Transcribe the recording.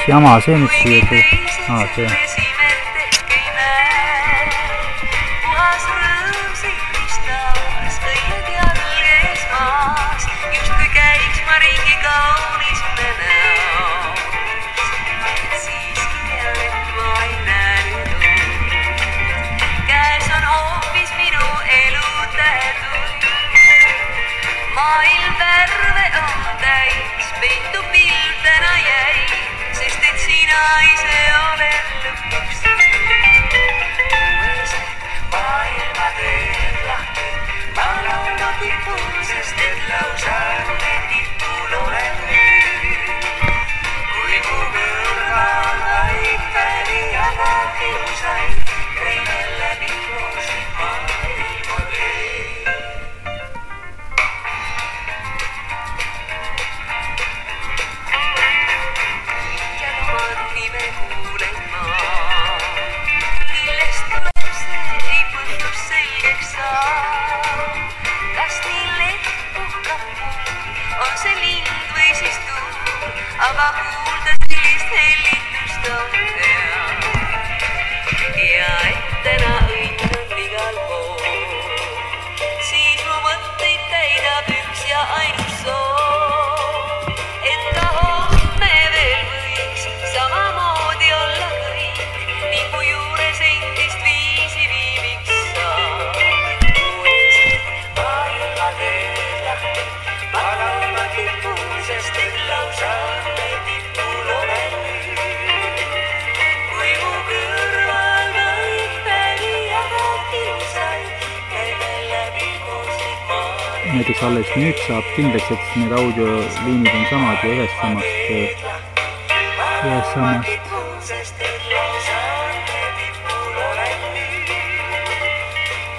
jama see nüüd siia tuli? See. Maailm värve on täis, peitu pildena jäi, sest et sina ise oled lõpuks. Maailma teed lahti, ma laulma tipun, sest et lausa tipul olen nüüd. Kui mu kõrval vaid päri aga ilusaid, käime läbi koos maailma teed. Aga kuulda sellist hellitust on hea ja ettena õnn on igal pool. Siis mu mõtteid täidab üks ja ainus soov, et ka homme veel võiks samamoodi olla kõik, ning mu juures endist viisi viibiks saab. Maailma teed lahti, ma laulma tipun, sest et lausa näiteks alles nüüd saab kindlaks, et need audioliinid on samad ja ühest samast